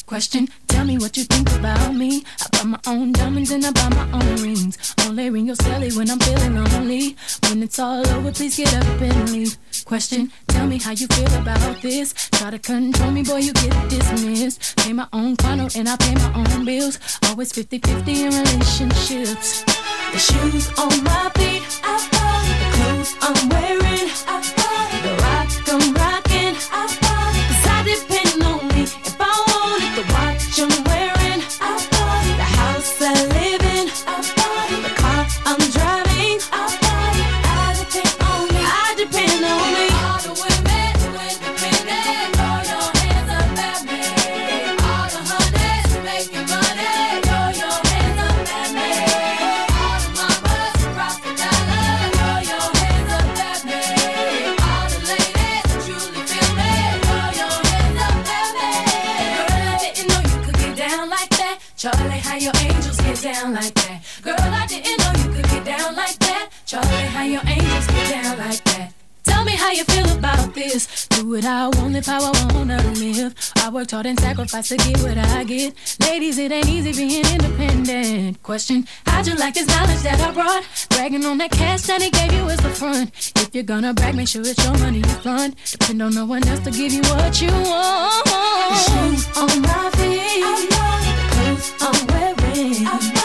Question, tell me what you think about me. I buy my own diamonds and I buy my own rings. Only ring your celly when I'm feeling lonely. When it's all over, please get up and leave. Question, tell me how you feel about this. Try to control me, boy, you get dismissed. Pay my own condo and I pay my own bills. Always 50-50 in relationships. The shoes on my feet, I bought it. The clothes I'm wearing, I bought it. The rock I'm rocking, I bought it. 'Cause I depend on me if I want it. The watch I'm wearing, I bought it. The house I live in, I bought it. The car I'm driving, I bought it. I depend on me, I depend on me. All the women who independent, throw your hands up at me. All the honeys making money, throw your hands up at me. All the mamas who rock the dollar, throw your hands up at me. All the ladies who truly feel me, throw your hands up at me. Girl, I didn't know you could get down like that. Charlie, how your angels get down like that. Girl, I didn't know you could get down like that. Charlie, how your angels get down like that. Tell me how you feel about this. Do what I want, live how I wanna live. I worked hard and sacrificed to get what I get. Ladies, it ain't easy being independent. Question, how'd you like this knowledge that I brought? Bragging on that cash that he gave you as the front. If you're gonna brag, make sure it's your money you fund. Depend on no one else to give you what you want. The shoes on my feet, the clothes I'm wearing,